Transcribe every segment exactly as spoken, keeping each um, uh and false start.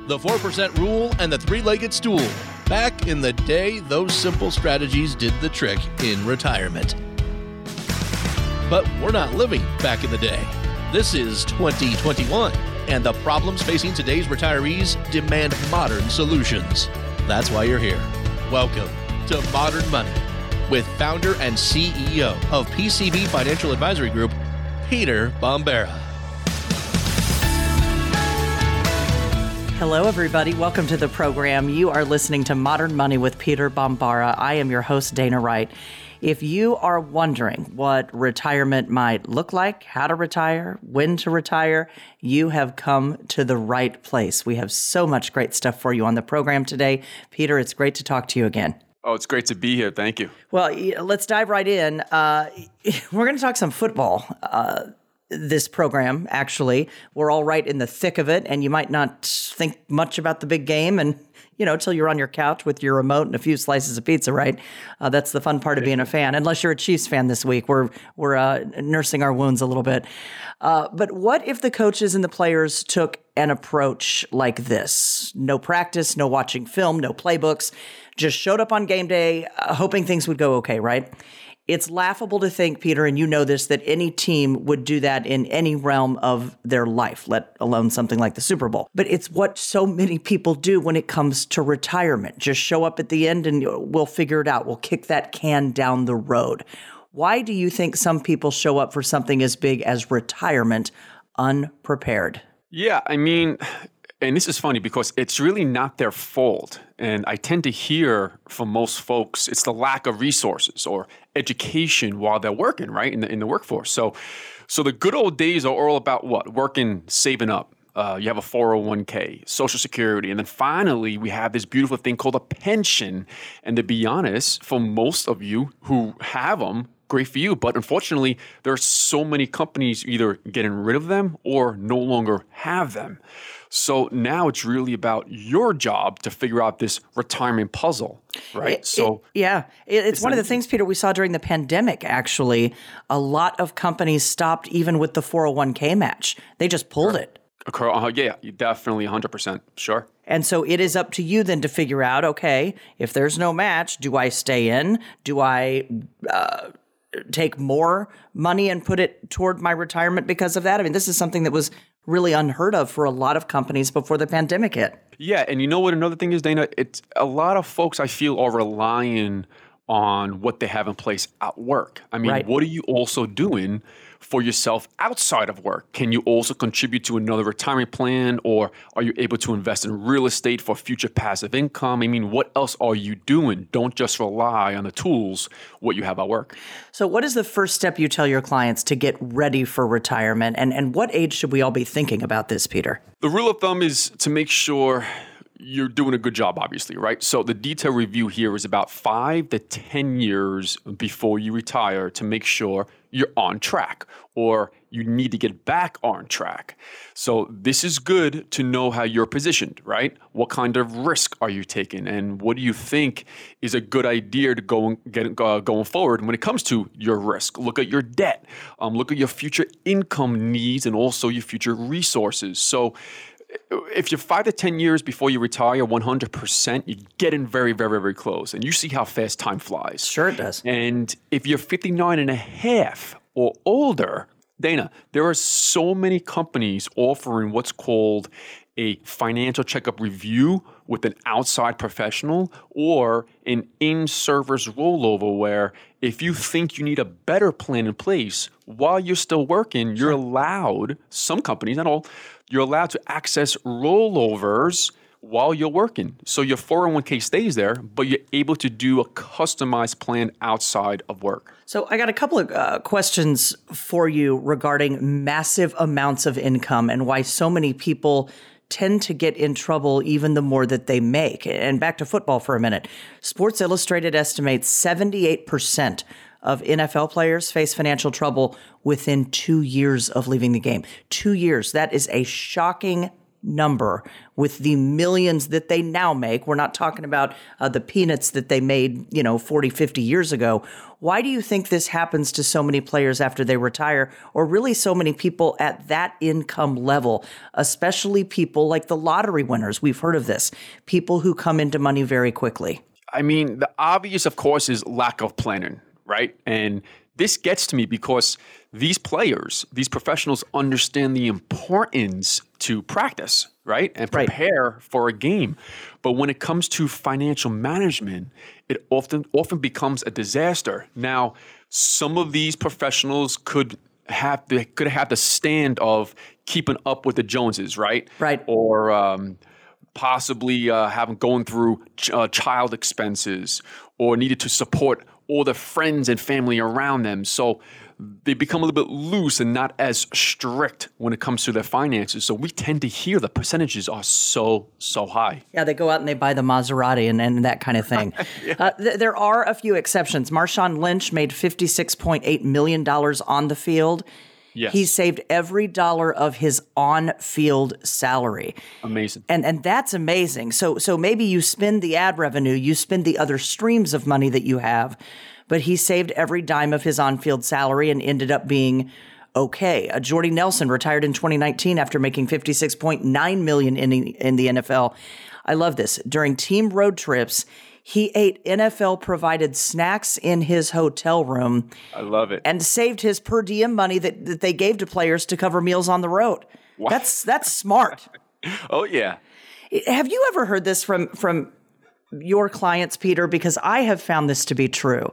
the four percent rule, and the three-legged stool. Back in the day, those simple strategies did the trick in retirement. But we're not living back in the day. This is twenty twenty-one, and the problems facing today's retirees demand modern solutions. That's why you're here. Welcome to Modern Money with founder and C E O of P C B Financial Advisory Group, Peter Bombara. Hello, everybody. Welcome to the program. You are listening to Modern Money with Peter Bombara. I am your host, Dana Wright. If you are wondering what retirement might look like, how to retire, when to retire, you have come to the right place. We have so much great stuff for you on the program today. Peter, it's great to talk to you again. Oh, it's great to be here. Thank you. Well, let's dive right in. Uh, we're going to talk some football. Uh, This program, actually, we're all right in the thick of it, and you might not think much about the big game, and you know, till you're on your couch with your remote and a few slices of pizza, right? Uh, that's the fun part of being a fan. Unless you're a Chiefs fan this week, we're we're uh, nursing our wounds a little bit. Uh, but what if the coaches and the players took an approach like this? No practice, no watching film, no playbooks, just showed up on game day, uh, hoping things would go okay, right? It's laughable to think, Peter, and you know this, that any team would do that in any realm of their life, let alone something like the Super Bowl. But it's what so many people do when it comes to retirement. Just show up at the end and we'll figure it out. We'll kick that can down the road. Why do you think some people show up for something as big as retirement unprepared? Yeah, I mean, and this is funny because it's really not their fault. And I tend to hear from most folks, it's the lack of resources or education while they're working, right, in the, in the workforce. So so the good old days are all about what? Working, saving up. Uh, you have a four oh one k, Social Security. And then finally, we have this beautiful thing called a pension. And to be honest, for most of you who have them, great for you. But unfortunately, there are so many companies either getting rid of them or no longer have them. So now it's really about your job to figure out this retirement puzzle, right? It, so it, yeah, it, it's, it's one of the easy. things, Peter, we saw during the pandemic, actually. A lot of companies stopped even with the four oh one k match. They just pulled right. it. Uh, yeah, definitely one hundred percent. Sure. And so it is up to you then to figure out, okay, if there's no match, do I stay in? Do I uh, take more money and put it toward my retirement because of that? I mean, this is something that was really unheard of for a lot of companies before the pandemic hit. Yeah, and you know what another thing is, Dana? It's a lot of folks I feel are relying on what they have in place at work. I mean, right. What are you also doing for yourself outside of work? Can you also contribute to another retirement plan, or are you able to invest in real estate for future passive income? I mean, what else are you doing? Don't just rely on the tools, what you have at work. So what is the first step you tell your clients to get ready for retirement? And, and what age should we all be thinking about this, Peter? The rule of thumb is to make sure you're doing a good job, obviously, right? So the detailed review here is about five to ten years before you retire to make sure you're on track or you need to get back on track. So this is good to know how you're positioned, right? What kind of risk are you taking? And what do you think is a good idea to go and get uh, going forward when it comes to your risk? Look at your debt. Um, look at your future income needs and also your future resources. So if you're five to ten years before you retire, one hundred percent, you're getting very, very, very close. And you see how fast time flies. Sure it does. And if you're fifty-nine and a half or older, Dana, there are so many companies offering what's called a financial checkup review with an outside professional or an in-service rollover where if you think you need a better plan in place while you're still working, you're allowed, some companies, not all, you're allowed to access rollovers while you're working. So your four oh one k stays there, but you're able to do a customized plan outside of work. So I got a couple of uh, questions for you regarding massive amounts of income and why so many people tend to get in trouble even the more that they make. And back to football for a minute. Sports Illustrated estimates seventy-eight percent of N F L players face financial trouble within two years of leaving the game. Two years. That is a shocking number with the millions that they now make. We're not talking about uh, the peanuts that they made, you know, forty, fifty years ago. Why do you think this happens to so many players after they retire, or really so many people at that income level, especially people like the lottery winners? We've heard of this, people who come into money very quickly. I mean, the obvious, of course, is lack of planning, right? And this gets to me because these players, these professionals understand the importance to practice, right? And prepare right. for a game. But when it comes to financial management, it often often becomes a disaster. Now, some of these professionals could have they could have the stand of keeping up with the Joneses, right? Right. Or um, possibly uh, having going through ch- uh, child expenses, or needed to support all the friends and family around them. So they become a little bit loose and not as strict when it comes to their finances. So we tend to hear the percentages are so, so high. Yeah, they go out and they buy the Maserati and, and that kind of thing. yeah. uh, th- there are a few exceptions. Marshawn Lynch made fifty-six point eight million dollars on the field. Yes. He saved every dollar of his on-field salary. Amazing. And and that's amazing. So so maybe you spend the ad revenue, you spend the other streams of money that you have, but he saved every dime of his on-field salary and ended up being okay. Uh, Jordy Nelson retired in twenty nineteen after making fifty-six point nine million dollars in the, in the N F L. I love this. During team road trips, he ate N F L-provided snacks in his hotel room. I love it. And saved his per diem money that, that they gave to players to cover meals on the road. Wow. That's that's smart. Oh, yeah. Have you ever heard this from, from your clients, Peter? Because I have found this to be true.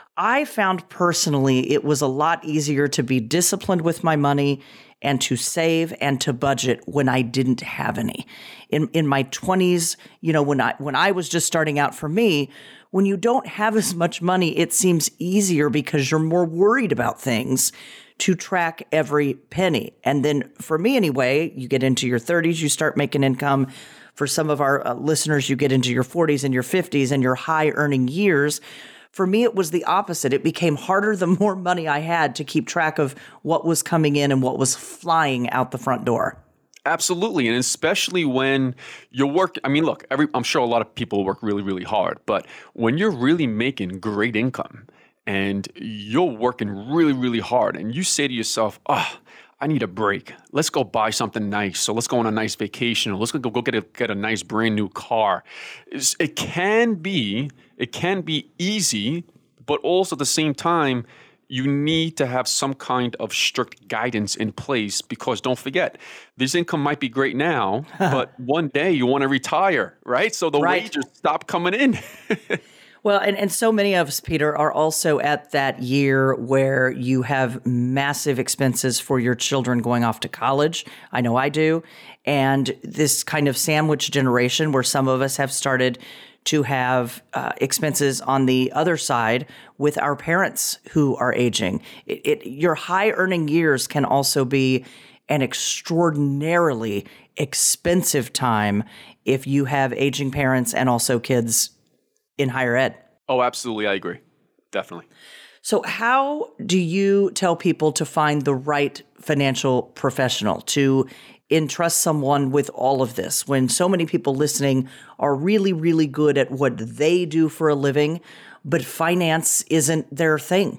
I found personally it was a lot easier to be disciplined with my money and to save and to budget when I didn't have any. In in my twenties, you know, when I when I was just starting out, for me, when you don't have as much money, it seems easier because you're more worried about things to track every penny. And then for me anyway, you get into your thirties, you start making income. For some of our uh, listeners, you get into your forties and your fifties and your high earning years. For me, it was the opposite. It became harder the more money I had to keep track of what was coming in and what was flying out the front door. Absolutely. And especially when you work, I mean, look, every, I'm sure a lot of people work really, really hard, but when you're really making great income and you're working really, really hard and you say to yourself, oh, I need a break. Let's go buy something nice. So let's go on a nice vacation, or let's go, go get a get a nice brand new car. It's, it can be it can be easy, but also at the same time, you need to have some kind of strict guidance in place, because don't forget, this income might be great now, but one day you want to retire, right? So the right. wages stop coming in. Well, and, and so many of us, Peter, are also at that year where you have massive expenses for your children going off to college. I know I do. And this kind of sandwich generation where some of us have started to have uh, expenses on the other side with our parents who are aging. It, it, your high earning years can also be an extraordinarily expensive time if you have aging parents and also kids in higher ed. Oh, absolutely. I agree. Definitely. So how do you tell people to find the right financial professional to entrust someone with all of this when so many people listening are really, really good at what they do for a living, but finance isn't their thing?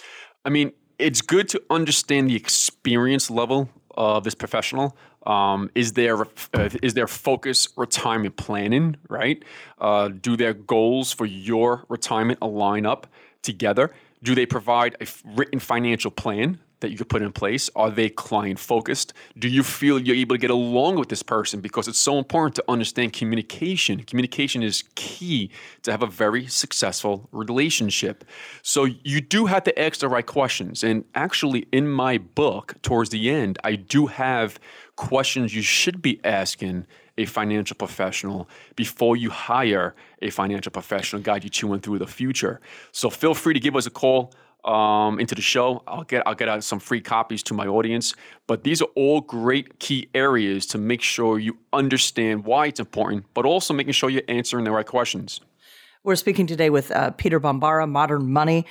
I mean, it's good to understand the experience level of this professional. Um, is their uh, is their focus retirement planning, right? Uh, do their goals for your retirement align up together? Do they provide a f- written financial plan that you could put in place? Are they client focused? Do you feel you're able to get along with this person? Because it's so important to understand communication. Communication is key to have a very successful relationship. So you do have to ask the right questions. And actually in my book, towards the end, I do have questions you should be asking a financial professional before you hire a financial professional, guide you to and through the future. So feel free to give us a call um, into the show. I'll get I'll get out some free copies to my audience. But these are all great key areas to make sure you understand why it's important, but also making sure you're answering the right questions. We're speaking today with uh, Peter Bambara, Modern Money.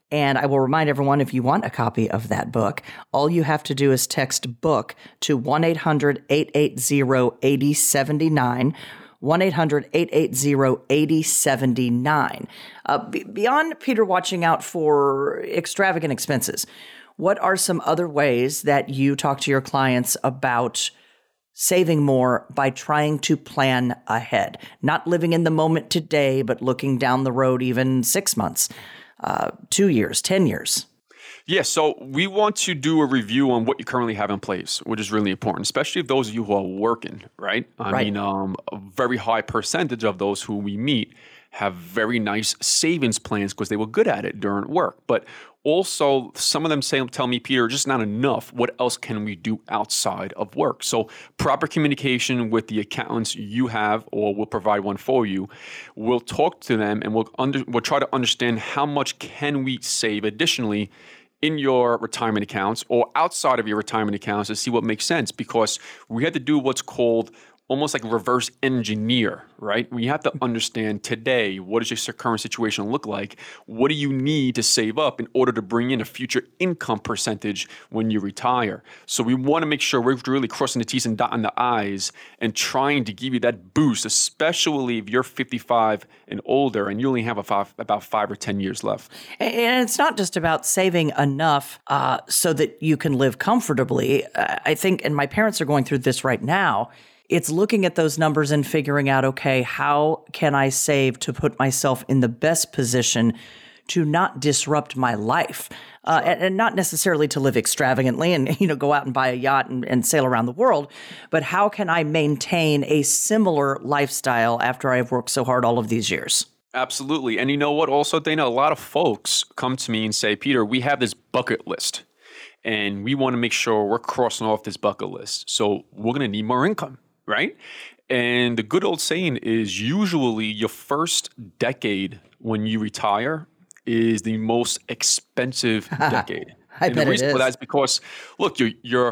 And I will remind everyone, if you want a copy of that book, all you have to do is text BOOK to one eight hundred eight eight zero eight zero seven nine, one eight hundred eight eight zero eight zero seven nine. Uh, b- beyond, Peter, watching out for extravagant expenses, what are some other ways that you talk to your clients about saving more by trying to plan ahead? Not living in the moment today, but looking down the road even six months. Uh, two years, ten years. Yeah, so we want to do a review on what you currently have in place, which is really important, especially if those of you who are working, right? I Right. mean, um, a very high percentage of those who we meet have very nice savings plans because they were good at it during work. But also, some of them say, tell me, Peter, just not enough. What else can we do outside of work? So proper communication with the accountants you have, or we'll provide one for you. We'll talk to them and we'll under, we'll try to understand how much can we save additionally in your retirement accounts or outside of your retirement accounts to see what makes sense, because we had to do what's called almost like reverse engineer, right? We have to understand today, what does your current situation look like? What do you need to save up in order to bring in a future income percentage when you retire? So we want to make sure we're really crossing the T's and dotting the I's and trying to give you that boost, especially if you're fifty-five and older and you only have a five, about five or ten years left. And it's not just about saving enough uh, so that you can live comfortably. I think, and my parents are going through this right now, it's looking at those numbers and figuring out, okay, how can I save to put myself in the best position to not disrupt my life, uh, and, and not necessarily to live extravagantly and, you know, go out and buy a yacht and, and sail around the world, but how can I maintain a similar lifestyle after I've worked so hard all of these years? Absolutely. And you know what? Also, Dana, a lot of folks come to me and say, Peter, we have this bucket list and we want to make sure we're crossing off this bucket list. So we're going to need more income. Right? And the good old saying is usually your first decade when you retire is the most expensive decade. I and bet the reason it is. for that is because, look, you're you're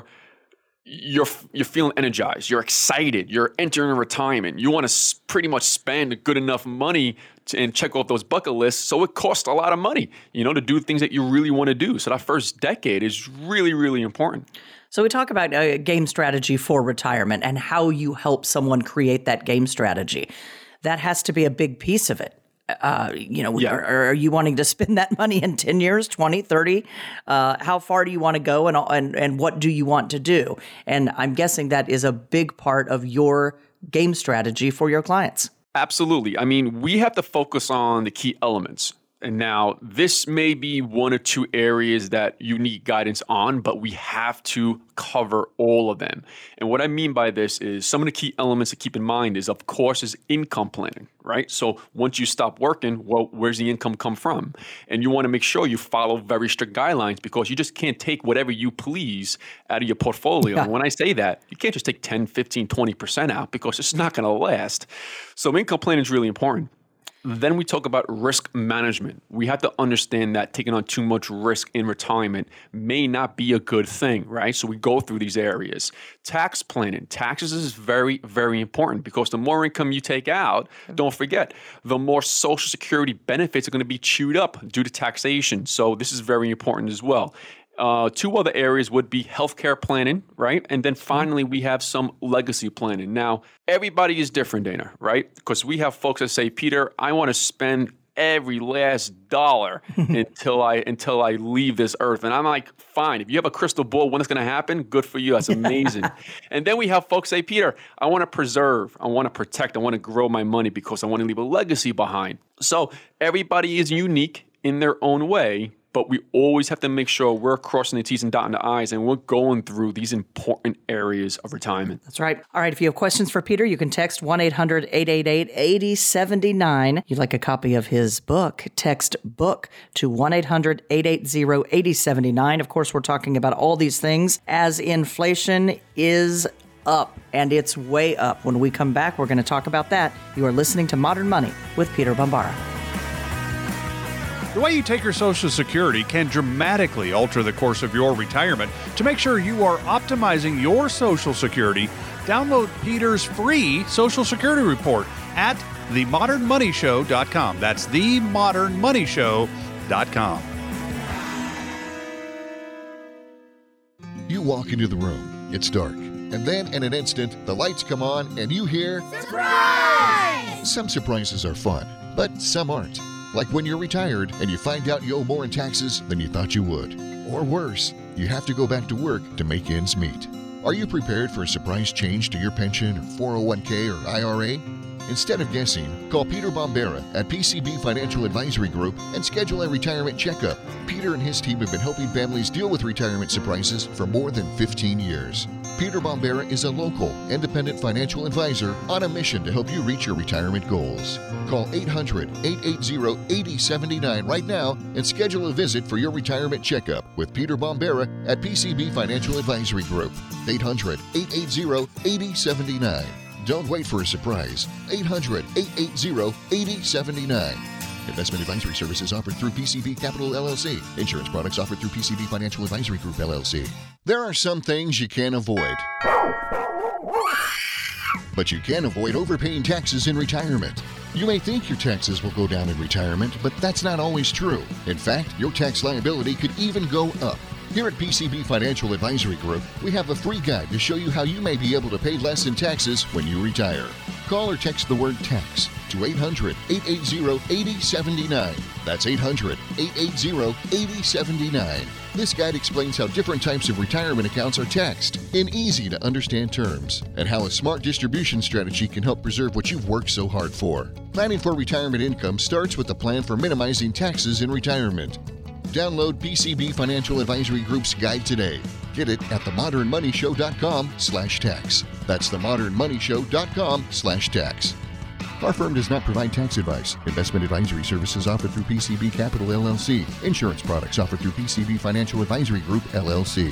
you're you're feeling energized, you're excited, you're entering retirement. You want to s- pretty much spend good enough money to, and check off those bucket lists. So it costs a lot of money, you know, to do things that you really want to do. So that first decade is really, really important. So we talk about a game strategy for retirement and how you help someone create that game strategy. That has to be a big piece of it. Uh, you know, Yeah. are, are you wanting to spend that money in ten years, twenty, thirty? Uh, how far do you want to go and, and, and what do you want to do? And I'm guessing that is a big part of your game strategy for your clients. Absolutely. I mean, we have to focus on the key elements. And now this may be one or two areas that you need guidance on, but we have to cover all of them. And what I mean by this is some of the key elements to keep in mind is, of course, is income planning, right? So once you stop working, well, where's the income come from? And you want to make sure you follow very strict guidelines because you just can't take whatever you please out of your portfolio. Yeah. And when I say that, you can't just take ten, fifteen, twenty percent out because it's not going to last. So income planning is really important. Then we talk about risk management. We have to understand that taking on too much risk in retirement may not be a good thing, right? So we go through these areas. Tax planning. Taxes is very, very important because the more income you take out, don't forget, the more Social Security benefits are going to be chewed up due to taxation. So this is very important as well. Uh, two other areas would be healthcare planning, right? And then finally, we have some legacy planning. Now, everybody is different, Dana, right? Because we have folks that say, Peter, I want to spend every last dollar until I until I leave this earth. And I'm like, fine. If you have a crystal ball, when it's going to happen, good for you. That's amazing. And then we have folks say, Peter, I want to preserve, I want to protect, I want to grow my money because I want to leave a legacy behind. So everybody is unique in their own way. But we always have to make sure we're crossing the T's and dotting the I's and we're going through these important areas of retirement. That's right. All right. If you have questions for Peter, you can text one eight hundred eight eight eight eight zero seven nine. You'd like a copy of his book, text BOOK to one eight hundred eight eight zero eight zero seven nine. Of course, we're talking about all these things as inflation is up, and it's way up. When we come back, we're going to talk about that. You are listening to Modern Money with Peter Bombara. The way you take your Social Security can dramatically alter the course of your retirement. To make sure you are optimizing your Social Security, download Peter's free Social Security report at the modern money show dot com. That's the modern money show dot com. walk into the room. It's dark. And then, in an instant, the lights come on and you hear... Surprise! Some surprises are fun, but some aren't. Like when you're retired and you find out you owe more in taxes than you thought you would. Or worse, you have to go back to work to make ends meet. Are you prepared for a surprise change to your pension or four oh one k or I R A? Instead of guessing, call Peter Bombera at P C B Financial Advisory Group and schedule a retirement checkup. Peter and his team have been helping families deal with retirement surprises for more than fifteen years. Peter Bombera is a local, independent financial advisor on a mission to help you reach your retirement goals. Call eight hundred, eight eight zero, eight zero seven nine right now and schedule a visit for your retirement checkup with Peter Bombera at P C B Financial Advisory Group. eight hundred, eight eight zero, eight zero seven nine. Don't wait for a surprise. eight hundred, eight eight zero, eight zero seven nine. Investment advisory services offered through P C B Capital L L C. Insurance products offered through P C B Financial Advisory Group L L C. There are some things you can't avoid. But you can avoid overpaying taxes in retirement. You may think your taxes will go down in retirement, but that's not always true. In fact, your tax liability could even go up. Here at P C B Financial Advisory Group, we have a free guide to show you how you may be able to pay less in taxes when you retire. Call or text the word tax to eight hundred, eight eight zero, eight zero seven nine. That's eight hundred, eight eight zero, eight zero seven nine. This guide explains how different types of retirement accounts are taxed in easy to understand terms and how a smart distribution strategy can help preserve what you've worked so hard for. Planning for retirement income starts with a plan for minimizing taxes in retirement. Download P C B Financial Advisory Group's guide today. Get it at the modern money show dot com slash tax. That's the modern money show dot com slash tax. Our firm does not provide tax advice. Investment advisory services offered through P C B Capital L L C. Insurance products offered through P C B Financial Advisory Group L L C.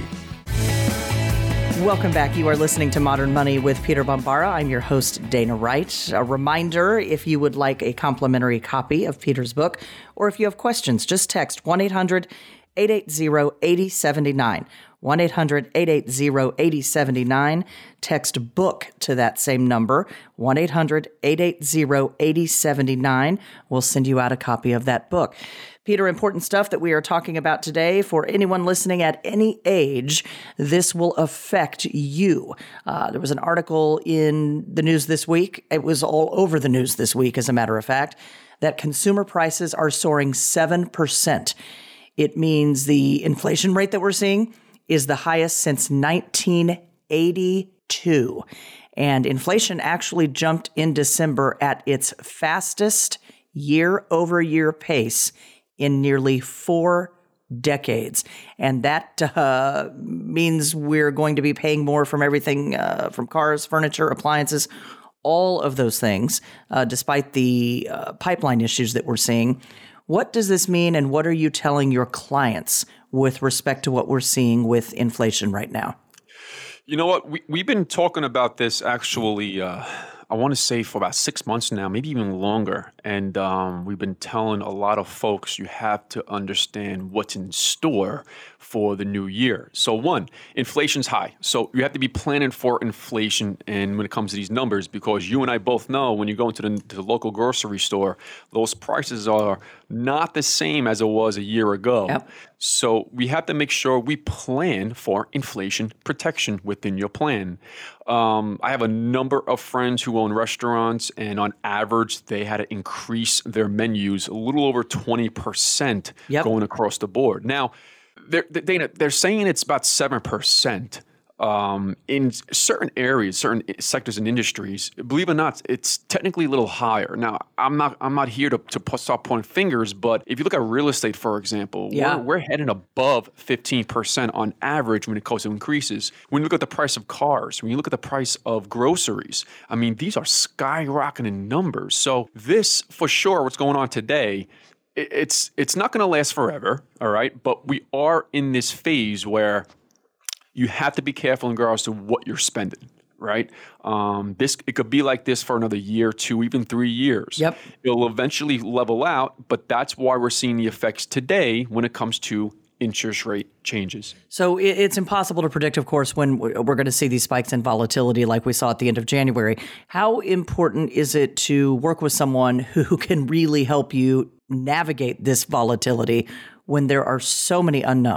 Welcome back. You are listening to Modern Money with Peter Bombara. I'm your host, Dana Wright. A reminder, if you would like a complimentary copy of Peter's book, or if you have questions, just text one eight hundred, eight eight zero, eight zero seven nine. one eight hundred, eight eight zero, eight zero seven nine. Text book to that same number, one eight hundred, eight eight zero, eight zero seven nine. We'll send you out a copy of that book. Peter, important stuff that we are talking about today. For anyone listening at any age, this will affect you. Uh, there was an article in the news this week. It was all over the news this week, as a matter of fact, that consumer prices are soaring seven percent. It means the inflation rate that we're seeing is the highest since nineteen eighty-two. And inflation actually jumped in December at its fastest year-over-year pace in nearly four decades. And that uh, means we're going to be paying more from everything uh, from cars, furniture, appliances, all of those things, uh, despite the uh, pipeline issues that we're seeing. What does this mean, and what are you telling your clients with respect to what we're seeing with inflation right now? You know what? We, we've been talking about this actually, uh, I want to say for about six months now, maybe even longer. And um, we've been telling a lot of folks you have to understand what's in store for the new year. So one, inflation's high. So you have to be planning for inflation and when it comes to these numbers, because you and I both know when you go into the, to the local grocery store, those prices are not the same as it was a year ago. Yep. So we have to make sure we plan for inflation protection within your plan. Um, I have a number of friends who own restaurants, and on average, they had to increase their menus a little over twenty percent yep. going across the board. Now, they're, they're, they're saying it's about seven percent. Um, in certain areas, certain sectors and industries, believe it or not, it's technically a little higher. Now, I'm not I'm not here to, to start pointing fingers, but if you look at real estate, for example, yeah. we're, we're heading above fifteen percent on average when it comes to increases. When you look at the price of cars, when you look at the price of groceries, I mean, these are skyrocketing numbers. So this, for sure, what's going on today, it, it's it's not going to last forever, all right? But we are in this phase where you have to be careful in regards to what you're spending, right? Um, this it could be like this for another year, two, even three years. Yep. It'll eventually level out, but that's why we're seeing the effects today when it comes to interest rate changes. So it's impossible to predict, of course, when we're going to see these spikes in volatility like we saw at the end of January. How important is it to work with someone who can really help you navigate this volatility when there are so many unknowns?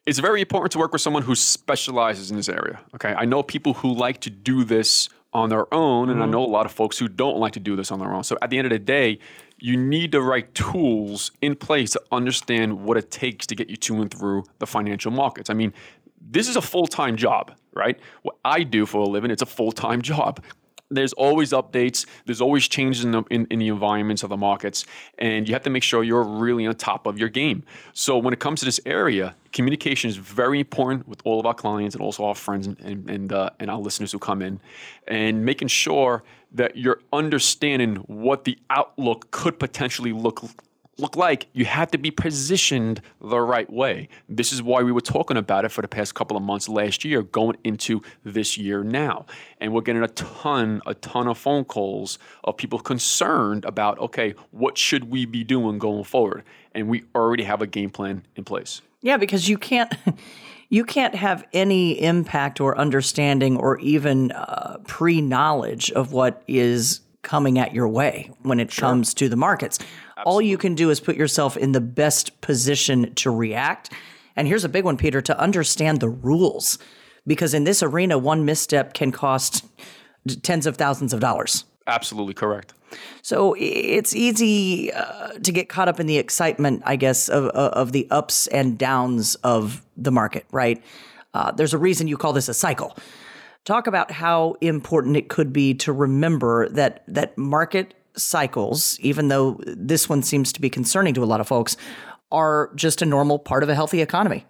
It's very important to work with someone who specializes in this area. Okay, I know people who like to do this on their own, and mm-hmm. I know a lot of folks who don't like to do this on their own. So at the end of the day, you need the right tools in place to understand what it takes to get you to and through the financial markets. I mean, this is a full-time job, right? What I do for a living, it's a full-time job. There's always updates. There's always changes in the, in, in the environments of the markets. And you have to make sure you're really on top of your game. So when it comes to this area, communication is very important with all of our clients and also our friends and, and, and, uh, and our listeners who come in. And making sure that you're understanding what the outlook could potentially look like. look like, you have to be positioned the right way. This is why we were talking about it for the past couple of months last year, going into this year now. And we're getting a ton, a ton of phone calls of people concerned about, okay, what should we be doing going forward? And we already have a game plan in place. Yeah, because you can't... You can't have any impact or understanding or even uh, pre-knowledge of what is coming at your way when it sure. comes to the markets. Absolutely. All you can do is put yourself in the best position to react. And here's a big one, Peter, to understand the rules. Because in this arena, one misstep can cost tens of thousands of dollars. Absolutely correct. So it's easy uh, to get caught up in the excitement, I guess, of, of the ups and downs of the market, right? Uh, there's a reason you call this a cycle. Talk about how important it could be to remember that that market cycles, even though this one seems to be concerning to a lot of folks, are just a normal part of a healthy economy.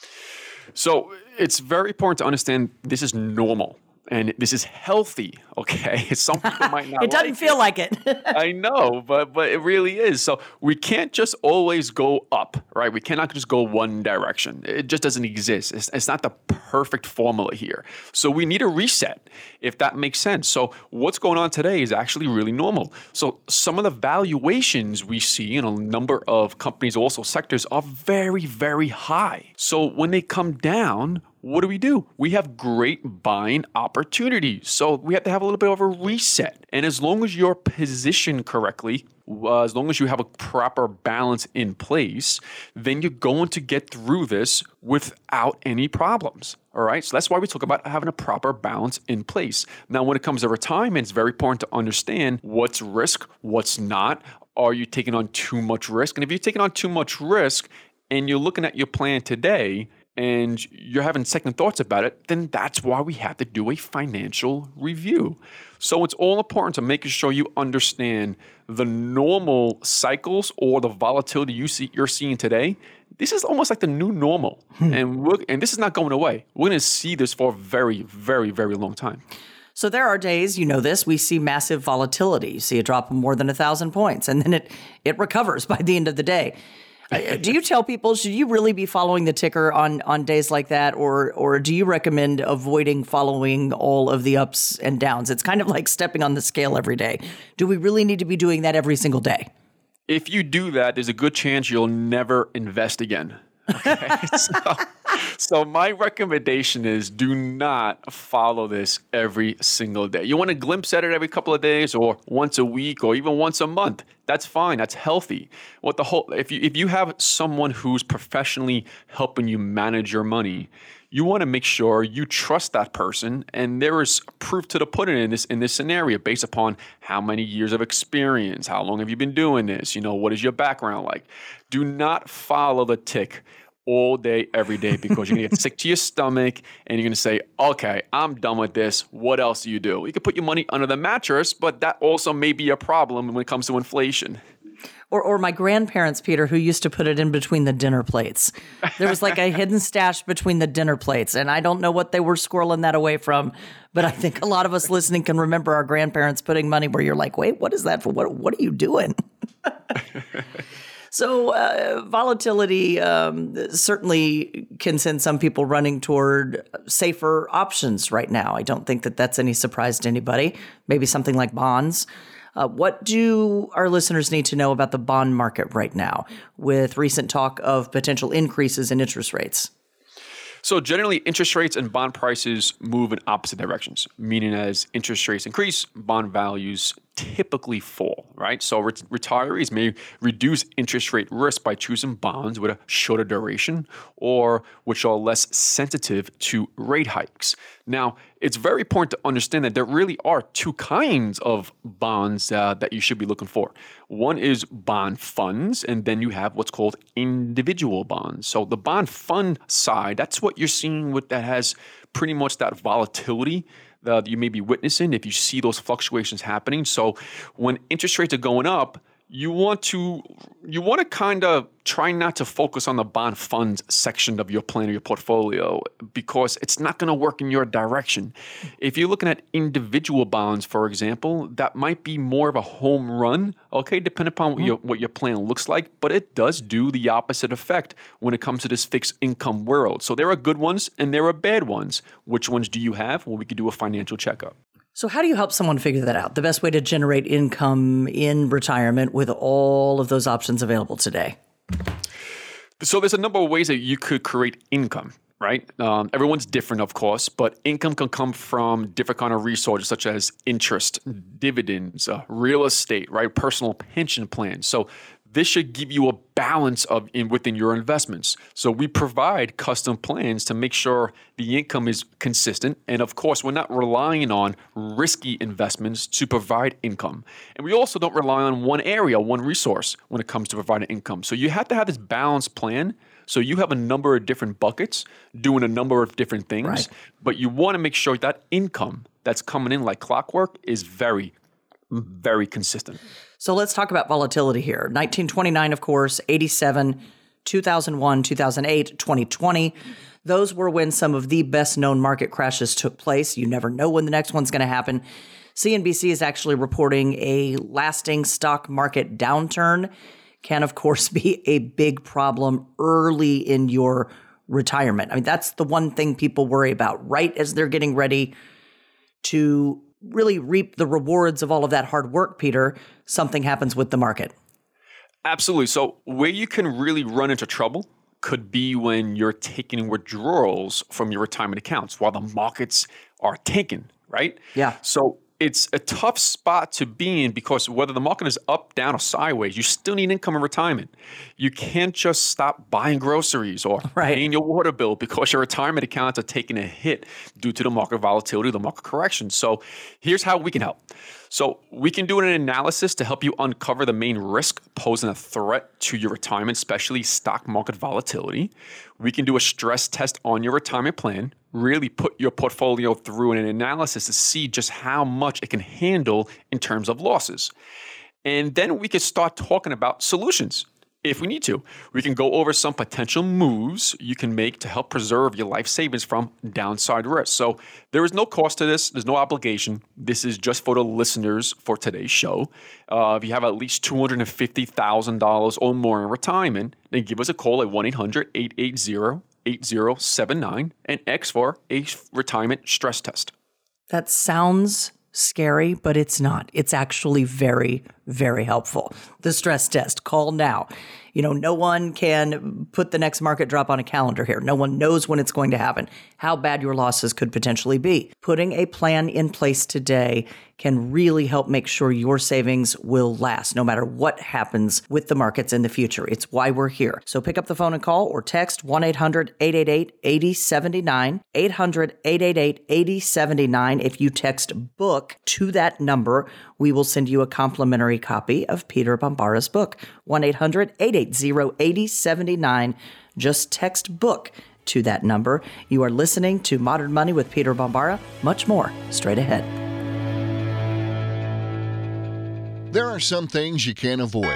So it's very important to understand this is normal. And this is healthy, okay? Some people might not It doesn't like feel it. like it. I know, but but it really is. So we can't just always go up, right? We cannot just go one direction. It just doesn't exist. It's, it's not the perfect formula here. So we need a reset, if that makes sense. So what's going on today is actually really normal. So some of the valuations we see in a number of companies, also sectors, are very, very high. So when they come down, what do we do? We have great buying opportunities. So we have to have a little bit of a reset. And as long as you're positioned correctly, uh, as long as you have a proper balance in place, then you're going to get through this without any problems. All right. So that's why we talk about having a proper balance in place. Now, when it comes to retirement, it's very important to understand what's risk, what's not. Are you taking on too much risk? And if you're taking on too much risk and you're looking at your plan today, and you're having second thoughts about it, then that's why we have to do a financial review. So it's all important to making sure you understand the normal cycles or the volatility you see, you're seeing today. This is almost like the new normal. Hmm. And we're, and this is not going away. We're going to see this for a very, very, very long time. So there are days, you know this, we see massive volatility. You see a drop of more than a thousand points, and then it, it recovers by the end of the day. Do you tell people, should you really be following the ticker on, on days like that, or or do you recommend avoiding following all of the ups and downs? It's kind of like stepping on the scale every day. Do we really need to be doing that every single day? If you do that, there's a good chance you'll never invest again. Okay? so, so my recommendation is do not follow this every single day. You want to glimpse at it every couple of days or once a week or even once a month. That's fine. That's healthy. What the whole if you if you have someone who's professionally helping you manage your money, you want to make sure you trust that person, and there is proof to the pudding in this in this scenario based upon how many years of experience, how long have you been doing this, you know, what is your background like. Do not follow the tick all day, every day, because you're going to get sick to your stomach and you're going to say, okay, I'm done with this. What else do you do? You can put your money under the mattress, but that also may be a problem when it comes to inflation. Or, or my grandparents, Peter, who used to put it in between the dinner plates. There was like a hidden stash between the dinner plates, and I don't know what they were squirreling that away from, but I think a lot of us listening can remember our grandparents putting money where you're like, wait, what is that for? What, what are you doing? So uh, volatility um, certainly can send some people running toward safer options right now. I don't think that that's any surprise to anybody. Maybe something like bonds. Uh, what do our listeners need to know about the bond market right now with recent talk of potential increases in interest rates? So generally, interest rates and bond prices move in opposite directions, meaning as interest rates increase, bond values typically fall, right? right? So ret- retirees may reduce interest rate risk by choosing bonds with a shorter duration or which are less sensitive to rate hikes. Now, it's very important to understand that there really are two kinds of bonds uh, that you should be looking for. One is bond funds, and then you have what's called individual bonds. So the bond fund side, that's what you're seeing with that has pretty much that volatility that you may be witnessing if you see those fluctuations happening. So when interest rates are going up, you want to you want to kind of try not to focus on the bond funds section of your plan or your portfolio because it's not going to work in your direction. If you're looking at individual bonds, for example, that might be more of a home run, okay, depending upon what your, what your plan looks like, but it does do the opposite effect when it comes to this fixed income world. So there are good ones and there are bad ones. Which ones do you have? Well, we could do a financial checkup. So how do you help someone figure that out? The best way to generate income in retirement with all of those options available today? So there's a number of ways that you could create income, right? Um, everyone's different, of course, but income can come from different kind of resources such as interest, dividends, uh, real estate, right? Personal pension plans. So this should give you a balance of in within your investments. So we provide custom plans to make sure the income is consistent. And of course, we're not relying on risky investments to provide income. And we also don't rely on one area, one resource when it comes to providing income. So you have to have this balanced plan. So you have a number of different buckets doing a number of different things, right. But you want to make sure that income that's coming in like clockwork is very, very consistent. So let's talk about volatility here. nineteen twenty-nine, of course, eighty-seven, two thousand one, two thousand eight, twenty twenty. Those were when some of the best known market crashes took place. You never know when the next one's going to happen. C N B C is actually reporting a lasting stock market downturn can, of course, be a big problem early in your retirement. I mean, that's the one thing people worry about right as they're getting ready to really reap the rewards of all of that hard work, Peter. Something happens with the market. Absolutely. So where you can really run into trouble could be when you're taking withdrawals from your retirement accounts while the markets are tanking, right? Yeah. So it's a tough spot to be in because whether the market is up, down, or sideways, you still need income in retirement. You can't just stop buying groceries or right. paying your water bill because your retirement accounts are taking a hit due to the market volatility, the market correction. So here's how we can help. So we can do an analysis to help you uncover the main risk posing a threat to your retirement, especially stock market volatility. We can do a stress test on your retirement plan, really put your portfolio through an analysis to see just how much it can handle in terms of losses. And then we can start talking about solutions. If we need to, we can go over some potential moves you can make to help preserve your life savings from downside risk. So there is no cost to this. There's no obligation. This is just for the listeners for today's show. Uh, if you have at least two hundred fifty thousand dollars or more in retirement, then give us a call at one eight hundred, eight eight zero, eight zero seven nine and ask for a retirement stress test. That sounds scary, but it's not. It's actually very, very helpful. The stress test, call now. You know, no one can put the next market drop on a calendar here. No one knows when it's going to happen, how bad your losses could potentially be. Putting a plan in place today can really help make sure your savings will last no matter what happens with the markets in the future. It's why we're here. So pick up the phone and call or text one eight hundred, eight eight eight, eight zero seven nine, eight hundred, eight eight eight, eight zero seven nine. If you text BOOK to that number, we will send you a complimentary copy of Peter Bambara's book, one eight hundred, eight eight zero, eight zero seven nine. Just text BOOK to that number. You are listening to Modern Money with Peter Bambara. Much more straight ahead. There are some things you can't avoid.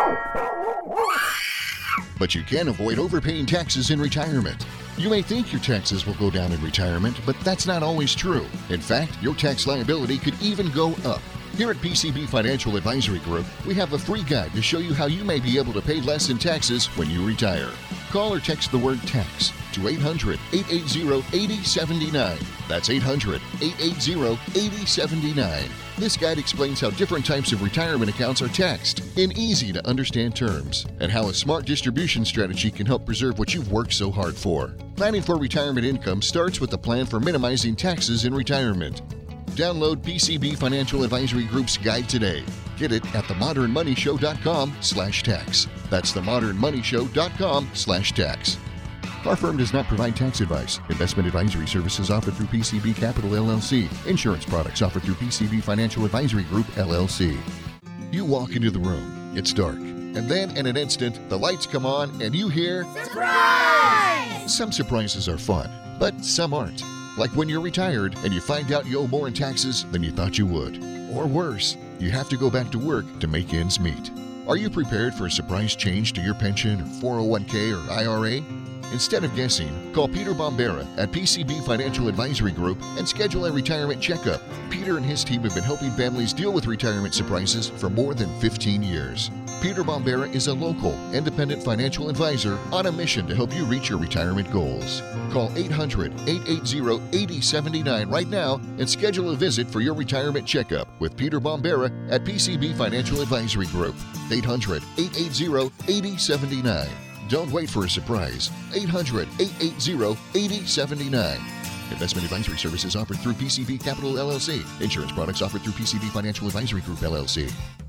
But you can avoid overpaying taxes in retirement. You may think your taxes will go down in retirement, but that's not always true. In fact, your tax liability could even go up. Here at P C B Financial Advisory Group, we have a free guide to show you how you may be able to pay less in taxes when you retire. Call or text the word tax to eight hundred, eight eight zero, eight zero seven nine. That's eight hundred, eight eight zero, eight zero seven nine. This guide explains how different types of retirement accounts are taxed in easy to understand terms and how a smart distribution strategy can help preserve what you've worked so hard for. Planning for retirement income starts with a plan for minimizing taxes in retirement. download P C B Financial Advisory Group's guide today. Get it at the modern money show dot com slash tax. That's the modern money show dot com slash tax. Our firm does not provide tax advice. Investment advisory services offered through P C B Capital L L C. Insurance products offered through P C B Financial Advisory Group L L C. You walk into the room. It's dark. And then in an instant, the lights come on and you hear... Surprise! Some surprises are fun, but some aren't. Like when you're retired and you find out you owe more in taxes than you thought you would. Or worse, you have to go back to work to make ends meet. Are you prepared for a surprise change to your pension or four oh one k or I R A? Instead of guessing, call Peter Bombera at P C B Financial Advisory Group and schedule a retirement checkup. Peter and his team have been helping families deal with retirement surprises for more than fifteen years. Peter Bombera is a local, independent financial advisor on a mission to help you reach your retirement goals. Call eight hundred, eight eight zero, eight oh seven nine right now and schedule a visit for your retirement checkup with Peter Bombera at P C B Financial Advisory Group. eight hundred, eight eight zero, eight oh seven nine. Don't wait for a surprise. eight hundred, eight eight zero, eight oh seven nine. Investment advisory services offered through P C B Capital L L C. Insurance products offered through P C B Financial Advisory Group L L C.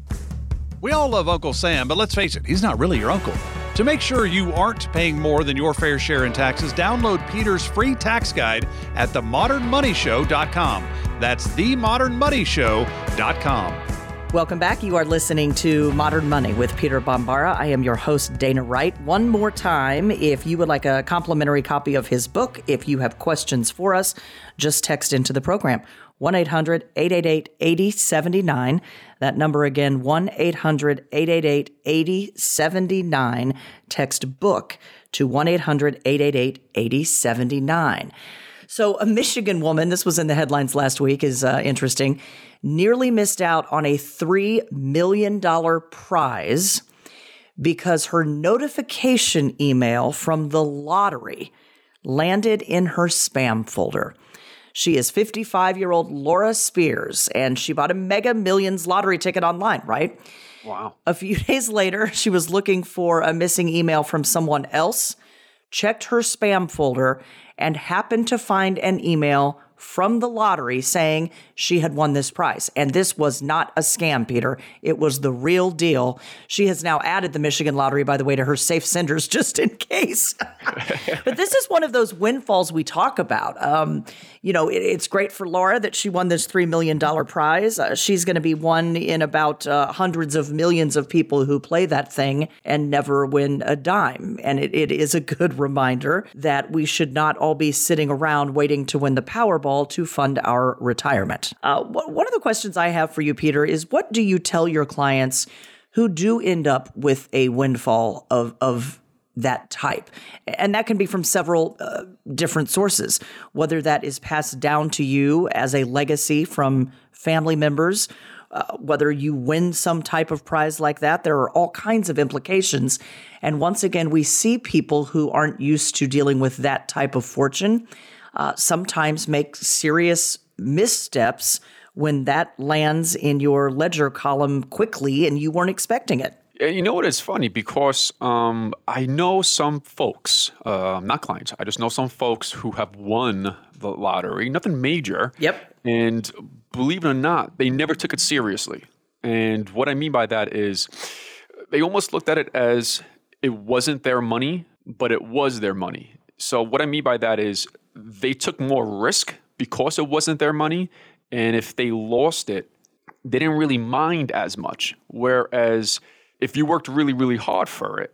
We all love Uncle Sam, but let's face it, he's not really your uncle. To make sure you aren't paying more than your fair share in taxes, download Peter's free tax guide at the modern money show dot com. That's the modern money show dot com. Welcome back. You are listening to Modern Money with Peter Bombara. I am your host, Dana Wright. One more time, if you would like a complimentary copy of his book, if you have questions for us, just text into the program. one eight hundred, eight eight eight, eight oh seven nine. That number again, one eight hundred, eight eight eight, eight oh seven nine. Text book to one eight hundred, eight eight eight, eight oh seven nine. So a Michigan woman, this was in the headlines last week, is uh, interesting, nearly missed out on a three million dollars prize because her notification email from the lottery landed in her spam folder. She is fifty-five-year-old Laura Spears, and she bought a Mega Millions lottery ticket online, right? Wow. A few days later, she was looking for a missing email from someone else, checked her spam folder, and happened to find an email from the lottery saying she had won this prize. And this was not a scam, Peter. It was the real deal. She has now added the Michigan lottery, by the way, to her safe senders just in case. But this is one of those windfalls we talk about. Um, you know, it, it's great for Laura that she won this three million dollars prize. Uh, she's going to be one in about uh, hundreds of millions of people who play that thing and never win a dime. And it, it is a good reminder that we should not all be sitting around waiting to win the Powerball to fund our retirement. Uh, one of the questions I have for you, Peter, is what do you tell your clients who do end up with a windfall of, of that type? And that can be from several uh, different sources, whether that is passed down to you as a legacy from family members, uh, whether you win some type of prize like that. There are all kinds of implications. And once again, we see people who aren't used to dealing with that type of fortune Uh, sometimes make serious missteps when that lands in your ledger column quickly and you weren't expecting it. You know what is funny? Because um, I know some folks, uh, not clients, I just know some folks who have won the lottery, nothing major. Yep. And believe it or not, they never took it seriously. And what I mean by that is they almost looked at it as it wasn't their money, but it was their money. So what I mean by that is they took more risk because it wasn't their money. And if they lost it, they didn't really mind as much. Whereas if you worked really, really hard for it,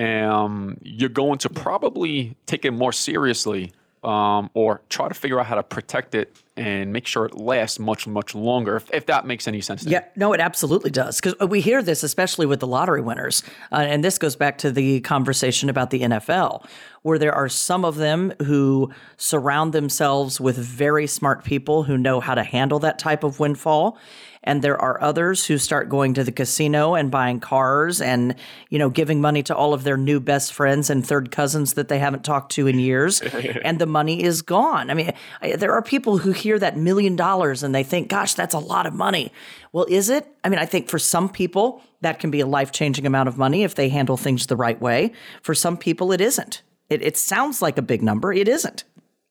um, you're going to probably take it more seriously um, or try to figure out how to protect it and make sure it lasts much, much longer, if, if that makes any sense to yeah, you. No, it absolutely does. Because we hear this, especially with the lottery winners. Uh, and this goes back to the conversation about the N F L, where there are some of them who surround themselves with very smart people who know how to handle that type of windfall. And there are others who start going to the casino and buying cars and, you know, giving money to all of their new best friends and third cousins that they haven't talked to in years. And the money is gone. I mean, I, there are people who hear that million dollars and they think, gosh, that's a lot of money. Well, is it? I mean, I think for some people, that can be a life-changing amount of money if they handle things the right way. For some people, it isn't. It, it sounds like a big number. It isn't.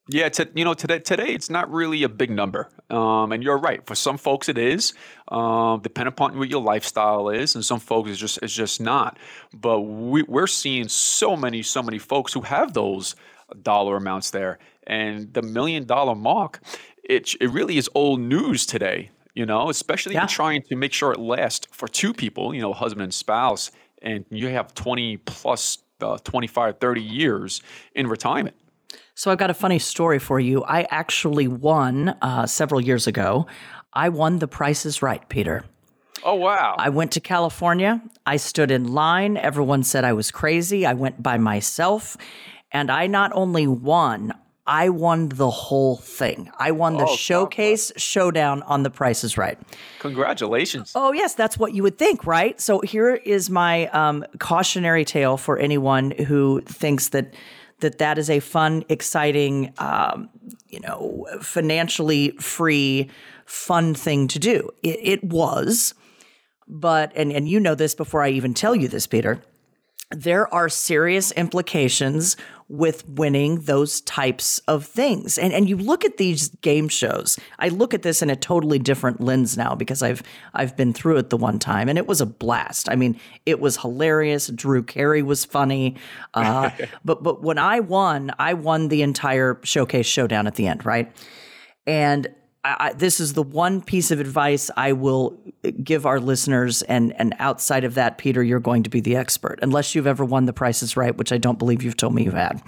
Yeah, to, you know, today today it's not really a big number, um, and you're right. For some folks, it is, um, depending upon what your lifestyle is, and some folks it's just it's just not. But we, we're seeing so many so many folks who have those dollar amounts there, and the million dollar mark, it it really is old news today. You know, especially Yeah. trying to make sure it lasts for two people, you know, husband and spouse, and you have twenty plus, uh, twenty-five, thirty years in retirement. So I've got a funny story for you. I actually won uh, several years ago. I won The Price is Right, Peter. Oh, wow. I went to California. I stood in line. Everyone said I was crazy. I went by myself. And I not only won, I won the whole thing. I won the Oh, showcase showdown on The Price is Right. Congratulations. Oh, yes, that's what you would think, right? So here is my um, cautionary tale for anyone who thinks that that that is a fun, exciting, um, you know, financially free, fun thing to do. It, it was, but, and, and you know this before I even tell you this, Peter, there are serious implications with winning those types of things. And and you look at these game shows. I look at this in a totally different lens now because I've I've been through it the one time, and it was a blast. I mean, it was hilarious. Drew Carey was funny. Uh, but but when I won, I won the entire showcase showdown at the end, right? And I, this is the one piece of advice I will give our listeners, and and outside of that, Peter, you're going to be the expert, unless you've ever won The Price is Right, which I don't believe you've told me you had.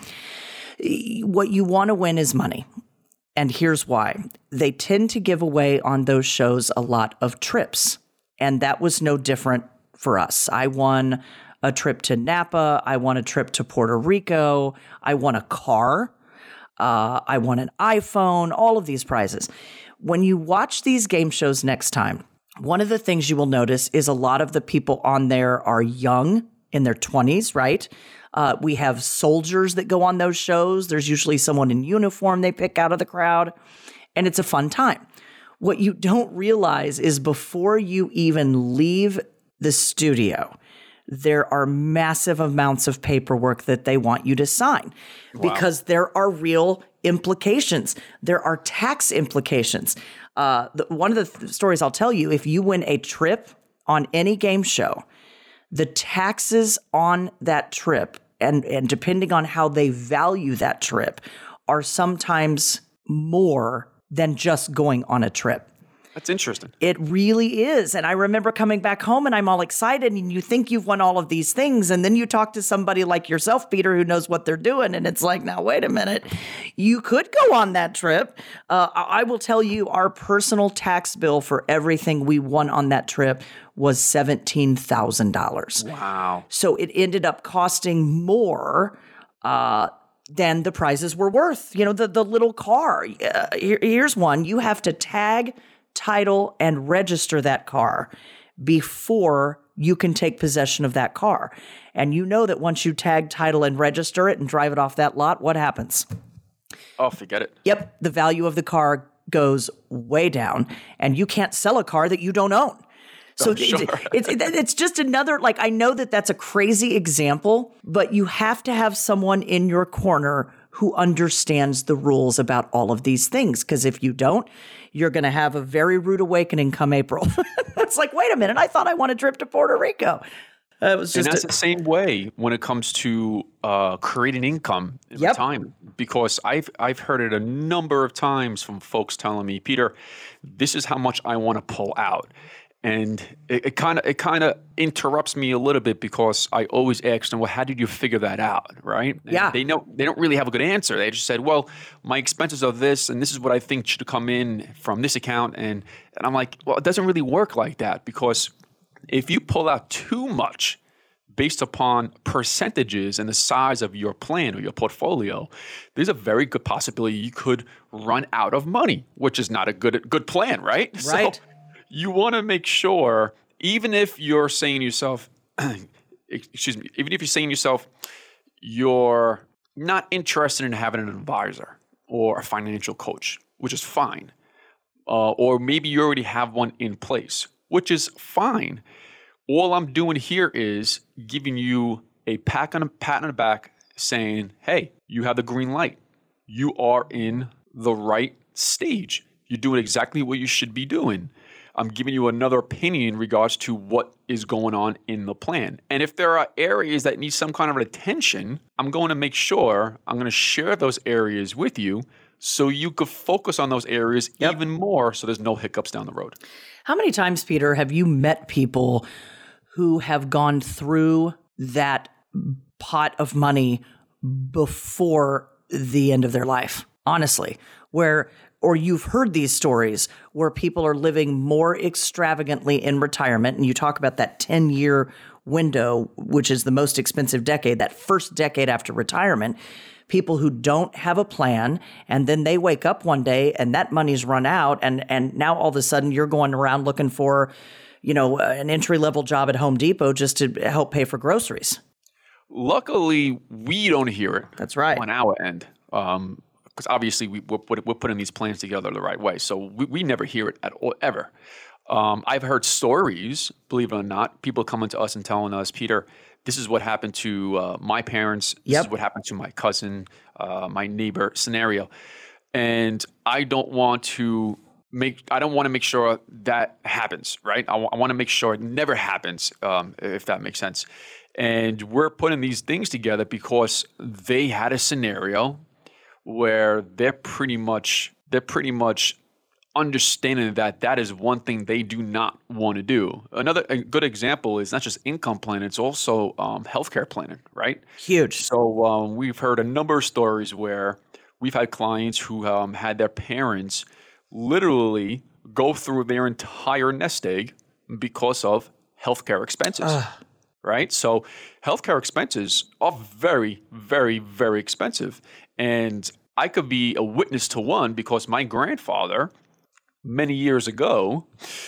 What you want to win is money, and here's why. They tend to give away on those shows a lot of trips, and that was no different for us. I won a trip to Napa. I won a trip to Puerto Rico. I won a car. Uh, I won an iPhone, all of these prizes. When you watch these game shows next time, one of the things you will notice is a lot of the people on there are young, in their twenties, right? Uh, we have soldiers that go on those shows. There's usually someone in uniform they pick out of the crowd, and it's a fun time. What you don't realize is before you even leave the studio, there are massive amounts of paperwork that they want you to sign because there are real implications. There are tax implications. Uh, the, one of the th- stories I'll tell you, if you win a trip on any game show, the taxes on that trip, and, and depending on how they value that trip, are sometimes more than just going on a trip. That's interesting. It really is. And I remember coming back home and I'm all excited, and you think you've won all of these things. And then you talk to somebody like yourself, Peter, who knows what they're doing. And it's like, now, wait a minute. You could go on that trip. Uh, I will tell you, our personal tax bill for everything we won on that trip was seventeen thousand dollars. Wow. So it ended up costing more uh, than the prizes were worth. You know, the, the little car. Uh, here, here's one. You have to tag, title, and register that car before you can take possession of that car. And you know that once you tag, title, and register it and drive it off that lot, what happens? Oh, forget it. Yep, the value of the car goes way down, and you can't sell a car that you don't own. So Oh, sure. it's, it's it's just another, like, I know that that's a crazy example, but you have to have someone in your corner who understands the rules about all of these things. Because if you don't, you're going to have a very rude awakening come April. It's like, wait a minute, I thought I wanted a trip to Puerto Rico. Uh, it was And just that's a- the same way when it comes to uh, creating income in Yep. retirement. Because I've I've heard it a number of times from folks telling me, Peter, this is how much I want to pull out. And it kind of it kind of interrupts me a little bit because I always ask them, well, how did you figure that out, right? And Yeah. They know they don't really have a good answer. They just said, well, my expenses are this, and this is what I think should come in from this account. And and I'm like, well, it doesn't really work like that, because if you pull out too much based upon percentages and the size of your plan or your portfolio, there's a very good possibility you could run out of money, which is not a good good plan, right? Right. So you want to make sure, even if you're saying to yourself, excuse me, even if you're saying to yourself, you're not interested in having an advisor or a financial coach, which is fine. Uh, or maybe you already have one in place, which is fine. All I'm doing here is giving you a pat on, pat on the back saying, hey, you have the green light. you are in the right stage. You're doing exactly what you should be doing. I'm giving you another opinion in regards to what is going on in the plan. And if there are areas that need some kind of attention, I'm going to make sure I'm going to share those areas with you so you could focus on those areas yep. even more so there's no hiccups down the road. How many times, Peter, have you met people who have gone through that pot of money before the end of their life? Honestly, where, or you've heard these stories where people are living more extravagantly in retirement, and you talk about that ten-year window, which is the most expensive decade, that first decade after retirement, people who don't have a plan, and then they wake up one day and that money's run out, and and now all of a sudden you're going around looking for, you know, an entry-level job at Home Depot just to help pay for groceries. Luckily, we don't hear it. That's right. On our end. Um, because obviously we, we're, we're putting these plans together the right way. So we, we never hear it at all, ever. Um, I've heard stories, believe it or not, people coming to us and telling us, Peter, this is what happened to uh, my parents. This yep. is what happened to my cousin, uh, my neighbor scenario. And I don't want to make, I don't want to make sure that happens, right? I, w- I want to make sure it never happens, um, if that makes sense. And we're putting these things together because they had a scenario where they're pretty much they're pretty much understanding that that is one thing they do not want to do. Another a good example is not just income planning; it's also um, healthcare planning, right? Huge. So um, we've heard a number of stories where we've had clients who um, had their parents literally go through their entire nest egg because of healthcare expenses. Uh. Right? So healthcare expenses are very, very, very expensive. And I could be a witness to one because my grandfather, many years ago,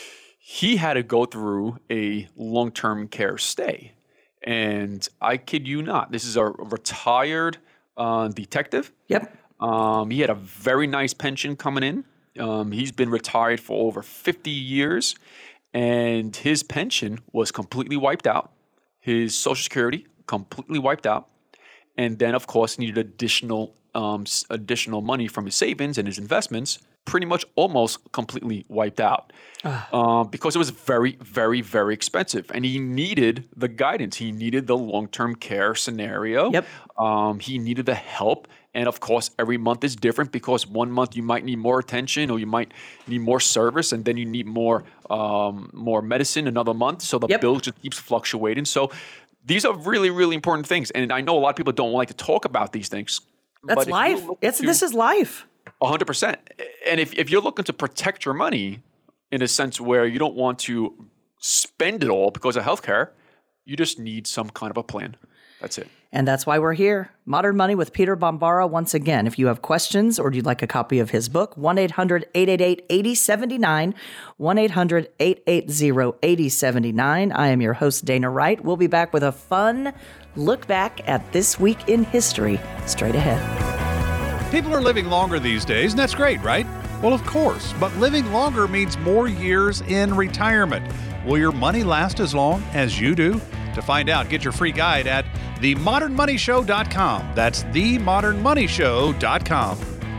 he had to go through a long-term care stay. And I kid you not, this is a retired uh, detective. Yep. Um, he had a very nice pension coming in. Um, he's been retired for over fifty years. And his pension was completely wiped out. His Social Security completely wiped out, and then, of course, needed additional um, additional money from his savings and his investments, pretty much almost completely wiped out uh, because it was very, very, very expensive. And he needed the guidance. He needed the long-term care scenario. Yep. Um, he needed the help. And, of course, every month is different because one month you might need more attention or you might need more service, and then you need more um, more medicine another month. So the yep. bill just keeps fluctuating. So these are really, really important things. And I know a lot of people don't like to talk about these things. That's life. It's to, This is life. one hundred percent. And if, if you're looking to protect your money in a sense where you don't want to spend it all because of healthcare, you just need some kind of a plan. That's it. And that's why we're here. Modern Money with Peter Bombara. Once again, if you have questions or you'd like a copy of his book, one eight hundred eight eight eight eight zero seven nine, one eight hundred eight eight zero eight zero seven nine. I am your host, Dana Wright. We'll be back with a fun look back at this week in history straight ahead. People are living longer these days, and that's great, right? Well, of course, but living longer means more years in retirement. Will your money last as long as you do? To find out, get your free guide at the modern money show dot com. That's the modern money show dot com.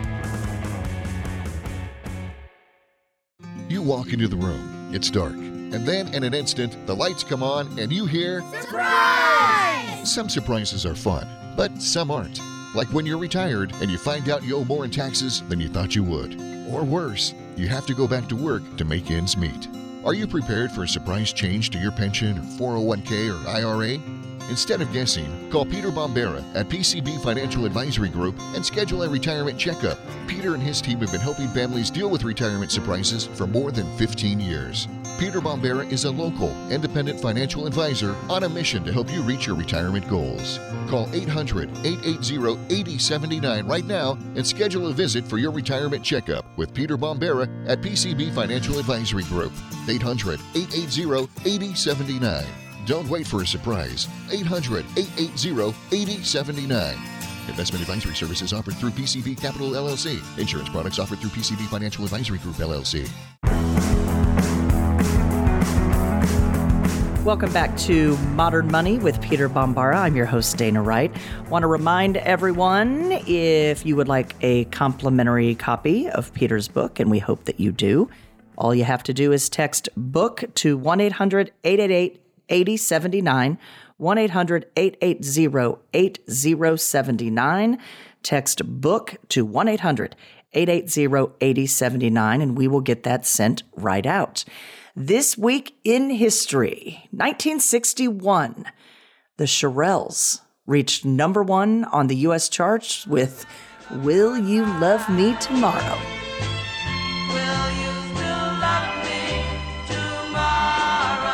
You walk into the room, it's dark, and then in an instant, the lights come on and you hear... Surprise! Some surprises are fun, but some aren't. Like when you're retired and you find out you owe more in taxes than you thought you would. Or worse, you have to go back to work to make ends meet. Are you prepared for a surprise change to your pension or four oh one k or I R A? Instead of guessing, call Peter Bombara at P C B Financial Advisory Group and schedule a retirement checkup. Peter and his team have been helping families deal with retirement surprises for more than fifteen years. Peter Bombara is a local, independent financial advisor on a mission to help you reach your retirement goals. Call eight hundred eight eight zero eight zero seven nine right now and schedule a visit for your retirement checkup with Peter Bombara at P C B Financial Advisory Group. eight hundred eight eight zero eight zero seven nine. Don't wait for a surprise. eight hundred eight eight zero eight zero seven nine. Investment advisory services offered through P C B Capital L L C. Insurance products offered through P C B Financial Advisory Group L L C. Welcome back to Modern Money with Peter Bombara. I'm your host, Dana Wright. Want to remind everyone, if you would like a complimentary copy of Peter's book, and we hope that you do, all you have to do is text BOOK to one eight hundred eight eight eight eight zero seven nine, one eight hundred eight eight zero eight zero seven nine. Text BOOK to one eight hundred eight eight zero eight zero seven nine, and we will get that sent right out. This week in history, nineteen sixty-one, the Shirelles reached number one on the U S charts with Will You Love Me Tomorrow? Will you still love me tomorrow?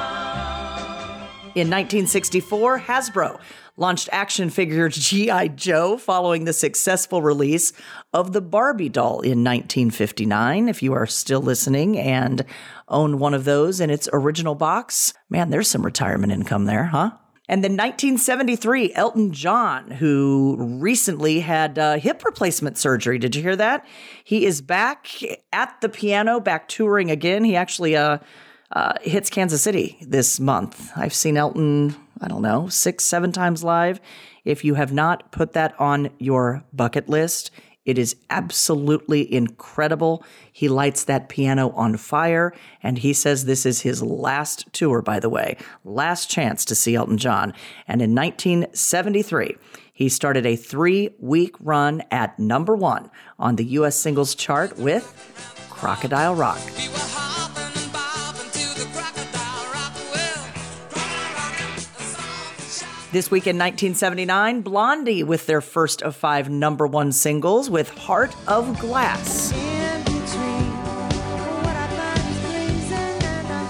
In nineteen sixty-four, Hasbro launched action figure G I. Joe following the successful release of the Barbie doll in nineteen fifty-nine. If you are still listening and own one of those in its original box, man, there's some retirement income there, huh? And then nineteen seventy-three, Elton John, who recently had uh, hip replacement surgery. Did you hear that? He is back at the piano, back touring again. He actually uh, uh, hits Kansas City this month. I've seen Elton, I don't know, six, seven times live. If you have not put that on your bucket list, it is absolutely incredible. He lights that piano on fire, and he says this is his last tour, by the way, last chance to see Elton John. And in nineteen seventy-three, he started a three-week run at number one on the U S singles chart with Crocodile Rock. We were hopping and bobbing to the crocodile rock. Well, crocodile rock, a song shout. This week in nineteen seventy-nine, Blondie with their first of five number one singles with Heart of Glass. In between, what I find is pleasing and I'm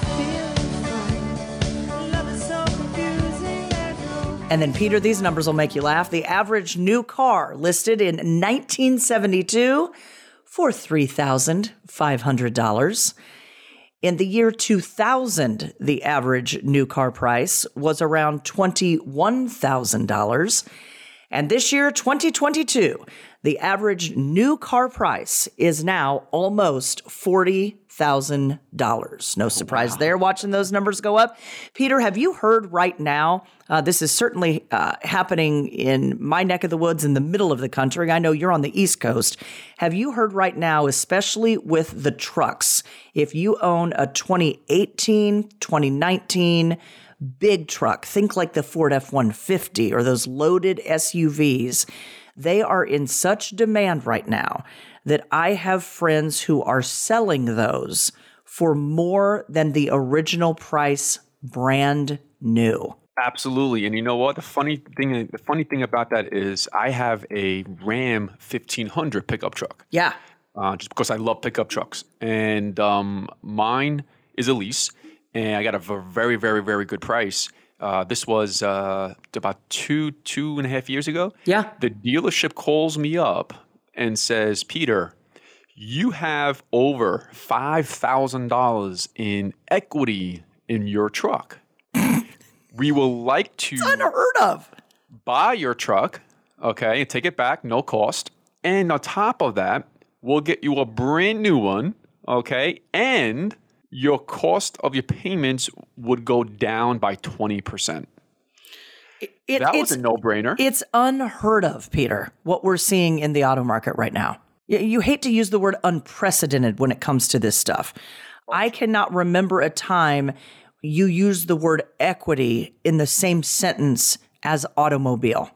feeling fine. Love is so confusing, there's no And then, Peter, these numbers will make you laugh. The average new car listed in nineteen seventy-two for three thousand five hundred dollars. In the year two thousand, the average new car price was around twenty-one thousand dollars. And this year, twenty twenty-two, the average new car price is now almost forty thousand dollars. No surprise there, watching those numbers go up. Peter, have you heard right now, uh, this is certainly uh, happening in my neck of the woods in the middle of the country. I know you're on the East Coast. Have you heard right now, especially with the trucks, if you own a twenty eighteen, twenty nineteen big truck, think like the Ford F one fifty or those loaded S U Vs, they are in such demand right now that I have friends who are selling those for more than the original price brand new. Absolutely. And you know what? The funny thing the funny thing about that is I have a Ram fifteen hundred pickup truck. Yeah. Uh, just because I love pickup trucks. And um, mine is a lease, and I got a v- very, very, very good price. Uh, this was uh, about two, two and a half years ago. Yeah. The dealership calls me up and says, Peter, you have over five thousand dollars in equity in your truck. We will like to Unheard of. buy your truck, okay, and take it back, no cost. And on top of that, we'll get you a brand new one, okay, and your cost of your payments would go down by twenty percent. It, That it's, was a no-brainer. It's unheard of, Peter, what we're seeing in the auto market right now. You, you hate to use the word unprecedented when it comes to this stuff. I cannot remember a time you used the word equity in the same sentence as automobile.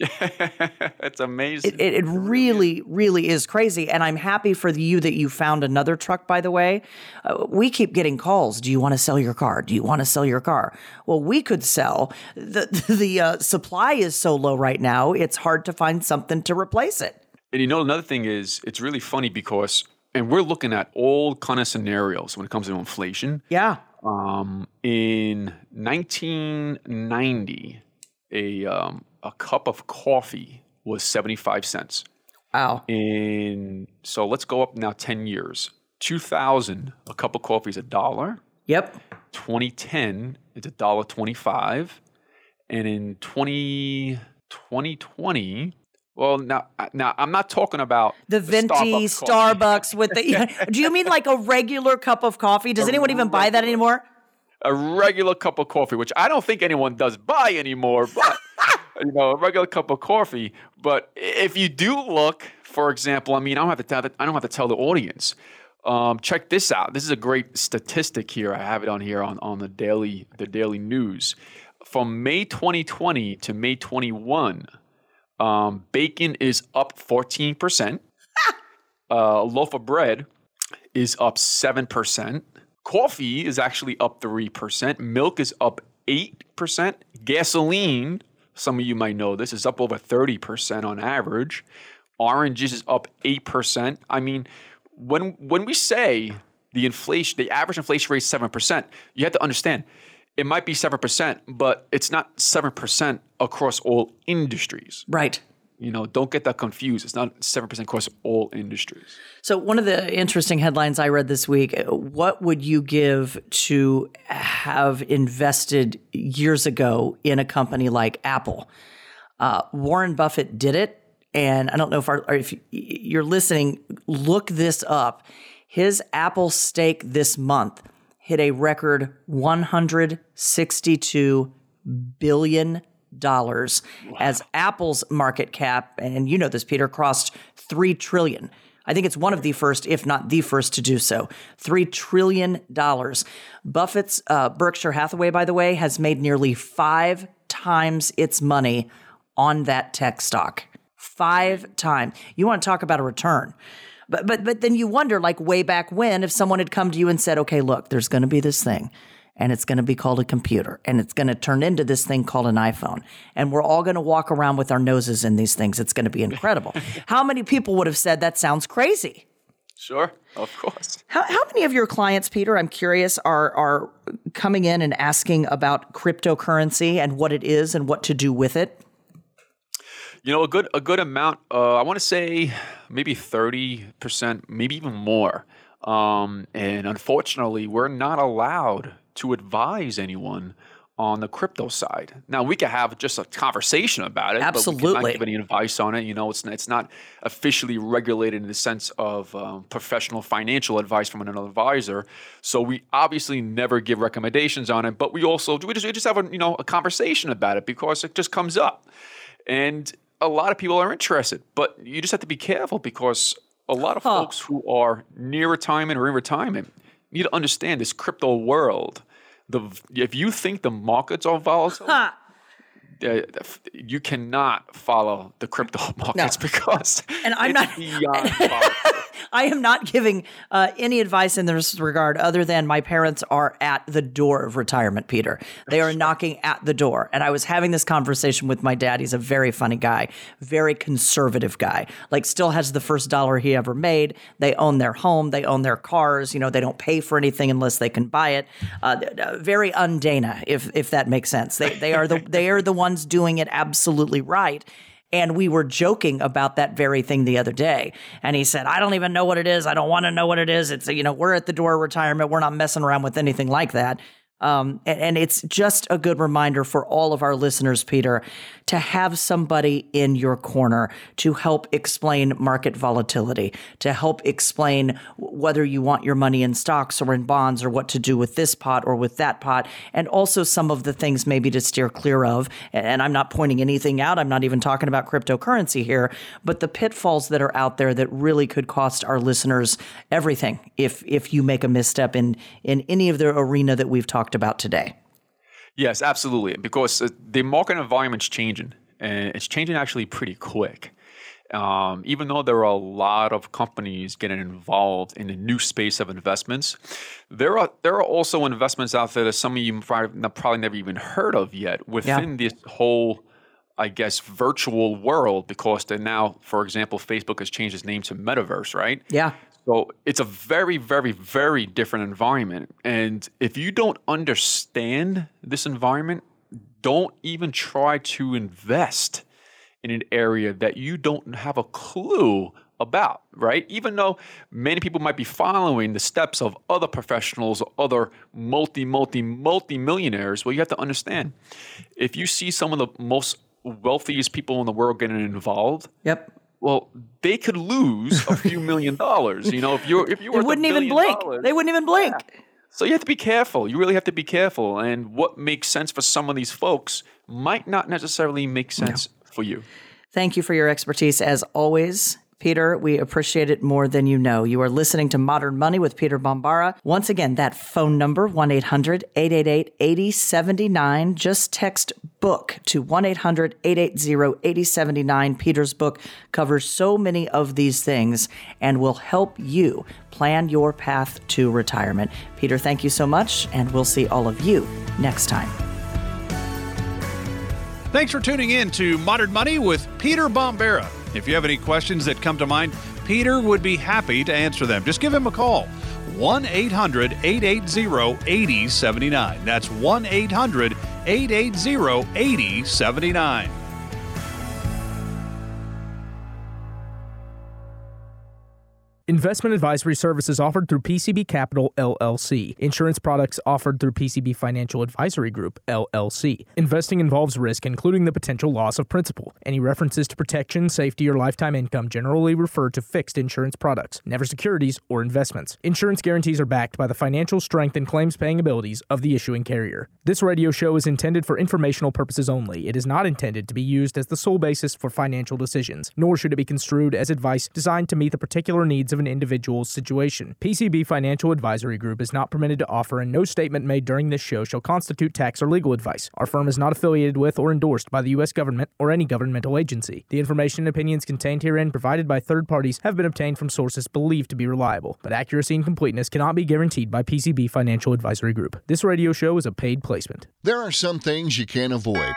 It's amazing. It, it, it really, really is crazy. And I'm happy for you that you found another truck, by the way. Uh, we keep getting calls. Do you want to sell your car? Do you want to sell your car? Well, we could sell. The, the uh, supply is so low right now, it's hard to find something to replace it. And you know, another thing is, it's really funny because, and we're looking at all kind of scenarios when it comes to inflation. Yeah. Um, in nineteen ninety, a um, a cup of coffee was seventy-five cents. Wow. And so let's go up now ten years. two thousand, a cup of coffee is a dollar. Yep. twenty ten, it's a dollar twenty-five. And in twenty twenty, well, now, now I'm not talking about The venti Starbucks coffee. Starbucks with the. Do you mean like a regular cup of coffee? Does anyone even buy that anymore? a regular cup of coffee, which I don't think anyone does buy anymore, but you know, a regular cup of coffee. But if you do look, for example, I mean, I don't have to tell the, I don't have to tell the audience. Um, check this out. This is a great statistic here. I have it on here on, on the daily the daily news. From May twenty twenty to May twenty-one, um, bacon is up fourteen percent. uh, a loaf of bread is up seven percent. Coffee is actually up three percent. Milk is up eight percent. Gasoline, some of you might know this, is up over thirty percent on average. Oranges is up eight percent. I mean, when when we say the inflation, the average inflation rate is seven percent, you have to understand it might be seven percent, but it's not seven percent across all industries. Right. You know, don't get that confused. It's not seven percent across all industries. So one of the interesting headlines I read this week, what would you give to have invested years ago in a company like Apple? Uh, Warren Buffett did it. And I don't know if, our, or if you're listening, look this up. His Apple stake this month hit a record one hundred sixty-two billion dollars wow. as Apple's market cap, and you know this, Peter, crossed three trillion dollars. I think it's one of the first, if not the first, to do so. three trillion dollars. Buffett's uh, Berkshire Hathaway, by the way, has made nearly five times its money on that tech stock. Five times. You want to talk about a return. But but but then you wonder, like way back when, if someone had come to you and said, okay, look, there's going to be this thing, and it's going to be called a computer, and it's going to turn into this thing called an iPhone, and we're all going to walk around with our noses in these things. It's going to be incredible. How many people would have said that sounds crazy? Sure, of course. How, how many of your clients, Peter, I'm curious, are are coming in and asking about cryptocurrency and what it is and what to do with it? You know, a good a good amount, uh, I want to say maybe thirty percent, maybe even more. Um, and unfortunately, we're not allowed to advise anyone on the crypto side. Now, we could have just a conversation about it, Absolutely. but we cannot give any advice on it. You know, it's, it's not officially regulated in the sense of um, professional financial advice from an advisor. So we obviously never give recommendations on it, but we also we just, we just have a, you know, a conversation about it because it just comes up. And a lot of people are interested, but you just have to be careful because a lot of huh. folks who are near retirement or in retirement need to understand this crypto world. The if you think the markets are volatile, huh. uh, you cannot follow the crypto markets no. because and I'm it's not beyond volatile. I am not giving uh, any advice in this regard other than my parents are at the door of retirement, Peter. They are knocking at the door. And I was having this conversation with my dad. He's a very funny guy, very conservative guy, like still has the first dollar he ever made. They own their home. They own their cars. You know, they don't pay for anything unless they can buy it. Uh, very undana, if if that makes sense. They they are the they are the ones doing it absolutely right. And we were joking about that very thing the other day. And he said, I don't even know what it is. I don't want to know what it is. It's, you know, we're at the door of retirement. We're not messing around with anything like that. Um, and, and it's just a good reminder for all of our listeners, Peter, to have somebody in your corner to help explain market volatility, to help explain whether you want your money in stocks or in bonds or what to do with this pot or with that pot, and also some of the things maybe to steer clear of. And I'm not pointing anything out. I'm not even talking about cryptocurrency here, but the pitfalls that are out there that really could cost our listeners everything if if you make a misstep in, in any of the arena that we've talked about today. Yes, absolutely. Because uh, the market environment's changing, and it's changing actually pretty quick. Um, even though there are a lot of companies getting involved in the new space of investments, there are there are also investments out there that some of you probably, probably never even heard of yet within yeah. this whole, I guess, virtual world, because they're now, for example, Facebook has changed its name to Metaverse, right? Yeah. So it's a very, very, very different environment. And if you don't understand this environment, don't even try to invest in an area that you don't have a clue about, right? Even though many people might be following the steps of other professionals or other multi, multi, multi-millionaires, well, you have to understand, if you see some of the most wealthiest people in the world getting involved, yep. well, they could lose a few million dollars. You know, if you're if you were they wouldn't even blink. Dollars, they wouldn't even blink. Yeah. So you have to be careful. You really have to be careful. And what makes sense for some of these folks might not necessarily make sense for you. Thank you for your expertise as always, Peter. We appreciate it more than you know. You are listening to Modern Money with Peter Bombara. Once again, that phone number, one eight hundred eight eight eight eight zero seven nine. Just text book to one eight hundred eight eight zero eight zero seven nine. Peter's book covers so many of these things and will help you plan your path to retirement. Peter, thank you so much, and we'll see all of you next time. Thanks for tuning in to Modern Money with Peter Bombara. If you have any questions that come to mind, Peter would be happy to answer them. Just give him a call. one eight hundred eight eight zero eight zero seven nine. That's one eight hundred eight eight zero eight zero seven nine. Investment advisory services offered through P C B Capital, L L C. Insurance products offered through P C B Financial Advisory Group, L L C. Investing involves risk, including the potential loss of principal. Any references to protection, safety, or lifetime income generally refer to fixed insurance products, never securities or investments. Insurance guarantees are backed by the financial strength and claims-paying abilities of the issuing carrier. This radio show is intended for informational purposes only. It is not intended to be used as the sole basis for financial decisions, nor should it be construed as advice designed to meet the particular needs of an individual's situation. P C B Financial Advisory Group is not permitted to offer, and no statement made during this show shall constitute tax or legal advice. Our firm is not affiliated with or endorsed by the U S government or any governmental agency. The information and opinions contained herein provided by third parties have been obtained from sources believed to be reliable, but accuracy and completeness cannot be guaranteed by P C B Financial Advisory Group. This radio show is a paid placement. There are some things you can't avoid.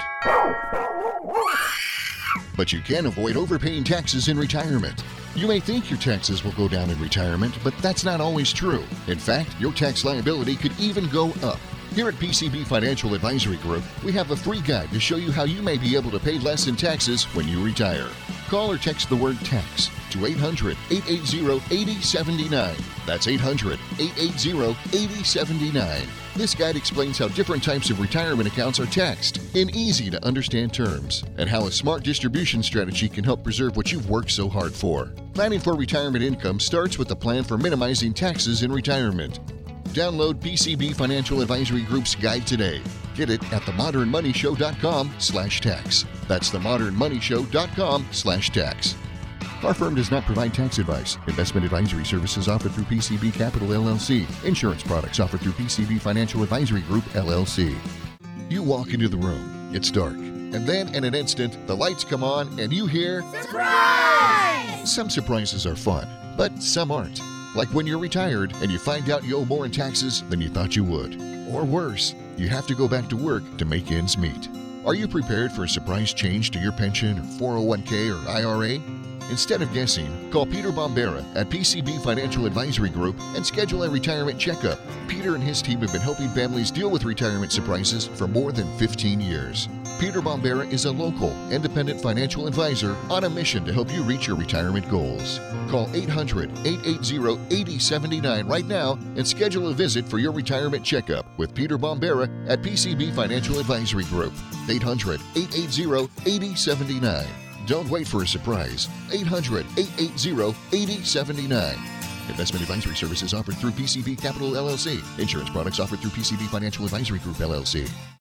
But you can avoid overpaying taxes in retirement. You may think your taxes will go down in retirement, but that's not always true. In fact, your tax liability could even go up. Here at P C B Financial Advisory Group, we have a free guide to show you how you may be able to pay less in taxes when you retire. Call or text the word tax to eight hundred eight eight zero eight zero seven nine. That's eight hundred eight eight zero eight zero seven nine. This guide explains how different types of retirement accounts are taxed in easy to understand terms, and how a smart distribution strategy can help preserve what you've worked so hard for. Planning for retirement income starts with a plan for minimizing taxes in retirement. Download P C B Financial Advisory Group's guide today. Get it at the modern money show dot com slash tax. That's the modern money show dot com slash tax. Our firm does not provide tax advice. Investment advisory services offered through P C B Capital, L L C. Insurance products offered through P C B Financial Advisory Group, L L C. You walk into the room. It's dark. And then, in an instant, the lights come on and you hear... Surprise! Some surprises are fun, but some aren't. Like when you're retired and you find out you owe more in taxes than you thought you would. Or worse, you have to go back to work to make ends meet. Are you prepared for a surprise change to your pension or four oh one k or I R A? Instead of guessing, call Peter Bombara at P C B Financial Advisory Group and schedule a retirement checkup. Peter and his team have been helping families deal with retirement surprises for more than fifteen years. Peter Bombara is a local, independent financial advisor on a mission to help you reach your retirement goals. Call eight hundred eight eight zero eight zero seven nine right now and schedule a visit for your retirement checkup with Peter Bombara at P C B Financial Advisory Group. eight hundred eight eight zero eight zero seven nine. Don't wait for a surprise. eight hundred eight eight zero eight zero seven nine. Investment advisory services offered through P C B Capital, L L C. Insurance products offered through P C B Financial Advisory Group, L L C.